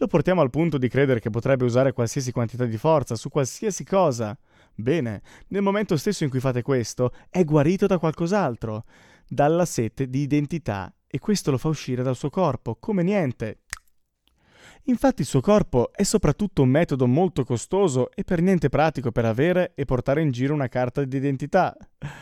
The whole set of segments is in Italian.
Lo portiamo al punto di credere che potrebbe usare qualsiasi quantità di forza su qualsiasi cosa. Bene, nel momento stesso in cui fate questo, è guarito da qualcos'altro, dalla sete di identità, e questo lo fa uscire dal suo corpo, come niente. Infatti il suo corpo è soprattutto un metodo molto costoso e per niente pratico per avere e portare in giro una carta di identità.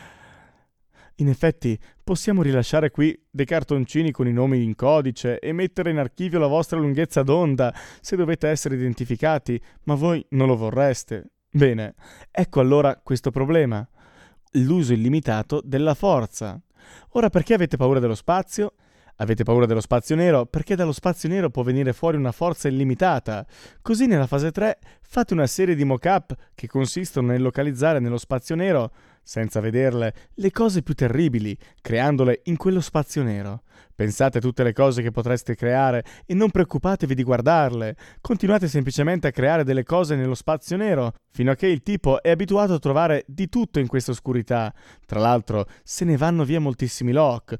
In effetti, possiamo rilasciare qui dei cartoncini con i nomi in codice e mettere in archivio la vostra lunghezza d'onda se dovete essere identificati, ma voi non lo vorreste. Bene, ecco allora questo problema: l'uso illimitato della forza. Ora, perché avete paura dello spazio? Avete paura dello spazio nero perché dallo spazio nero può venire fuori una forza illimitata. Così nella fase 3 fate una serie di mock-up che consistono nel localizzare nello spazio nero, senza vederle, le cose più terribili, creandole in quello spazio nero. Pensate a tutte le cose che potreste creare e non preoccupatevi di guardarle. Continuate semplicemente a creare delle cose nello spazio nero, fino a che il tipo è abituato a trovare di tutto in questa oscurità. Tra l'altro, se ne vanno via moltissimi lock,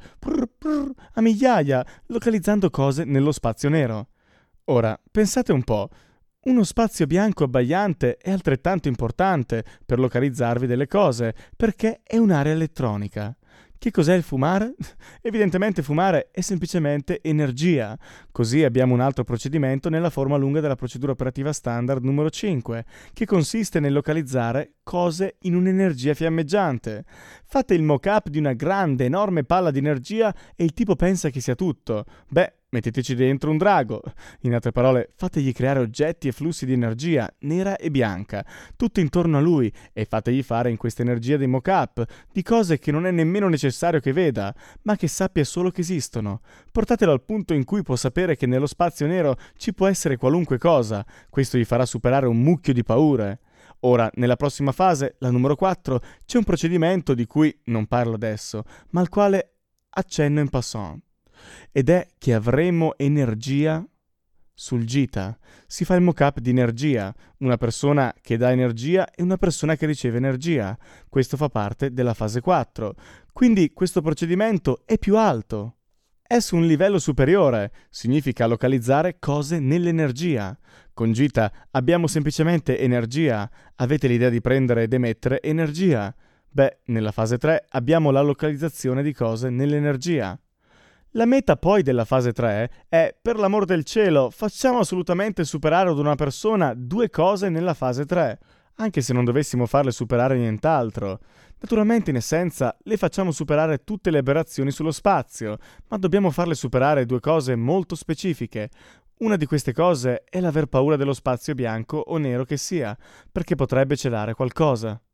a migliaia, localizzando cose nello spazio nero. Ora, pensate un po'. Uno spazio bianco abbagliante è altrettanto importante per localizzarvi delle cose, perché è un'area elettronica. Che cos'è il fumare? Evidentemente fumare è semplicemente energia. Così abbiamo un altro procedimento nella forma lunga della procedura operativa standard numero 5, che consiste nel localizzare cose in un'energia fiammeggiante. Fate il mock-up di una grande, enorme palla di energia e il tipo pensa che sia tutto. Beh, metteteci dentro un drago. In altre parole, fategli creare oggetti e flussi di energia, nera e bianca, tutto intorno a lui, e fategli fare in questa energia dei mock-up, di cose che non è nemmeno necessario che veda, ma che sappia solo che esistono. Portatelo al punto in cui può sapere che nello spazio nero ci può essere qualunque cosa. Questo gli farà superare un mucchio di paure. Ora, nella prossima fase, la numero 4, c'è un procedimento di cui non parlo adesso, ma al quale accenno in passant. Ed è che avremo energia sul gita. Si fa il mock-up di energia, una persona che dà energia e una persona che riceve energia. Questo fa parte della fase 4. Quindi questo procedimento è più alto. È su un livello superiore, significa localizzare cose nell'energia. Con Gita abbiamo semplicemente energia. Avete l'idea di prendere ed emettere energia? Beh, nella fase 3 abbiamo la localizzazione di cose nell'energia. La meta poi della fase 3 è, per l'amor del cielo, facciamo assolutamente superare ad una persona 2 cose nella fase 3, anche se non dovessimo farle superare nient'altro. Naturalmente, in essenza, le facciamo superare tutte le aberrazioni sullo spazio, ma dobbiamo farle superare 2 cose molto specifiche. Una di queste cose è l'aver paura dello spazio bianco o nero che sia, perché potrebbe celare qualcosa.